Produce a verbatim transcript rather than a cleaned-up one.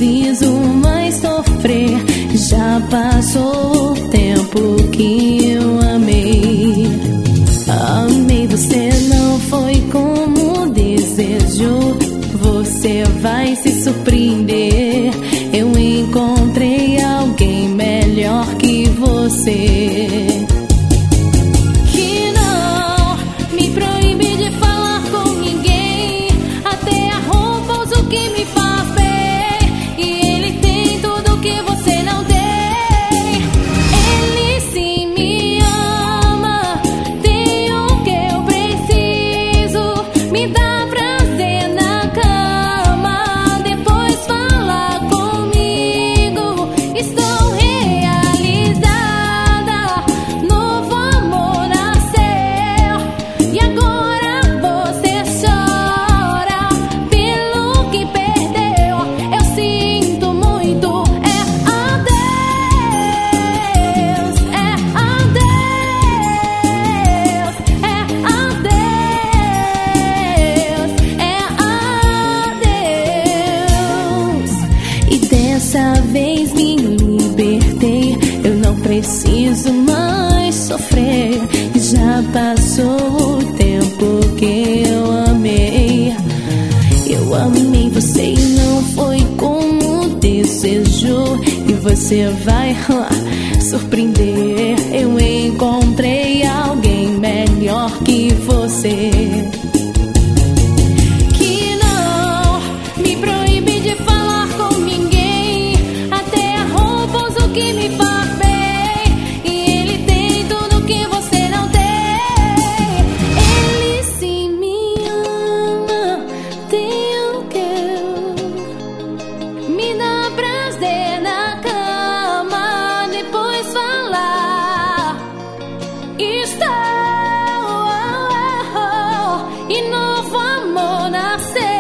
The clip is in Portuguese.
preciso mais sofrer. Já passou o tempo que eu amei. Amei, você não foi como desejou. Você vai se surpreender. Eu encontrei alguém melhor que você. Que não me proíbe de falar com ninguém. Até a roupa usa o que me faz bem. E ele tem tudo que você não tem. Ele sim me ama, tem o que eu preciso. Me dá prazer na cama, depois fala comigo. Estou realizada, novo amor nasceu. E agora você chora pelo que perdeu. Eu sinto muito, é adeus, é adeus, é adeus, é adeus. E dessa vez me libertei. Eu não preciso mais sofrer. Já passou o tempo que eu amei. Eu amei você e não foi como desejou. E você vai ah, surpreender. Eu encontrei alguém melhor que você. Que não me proíbe de falar com ninguém. Até a roupa usa o que me faz bem. E ele tem tudo que você não tem. Ele sim me ama, tem o que eu. Me dá prazer na cama, depois falar. Estou, e novo amor nasceu.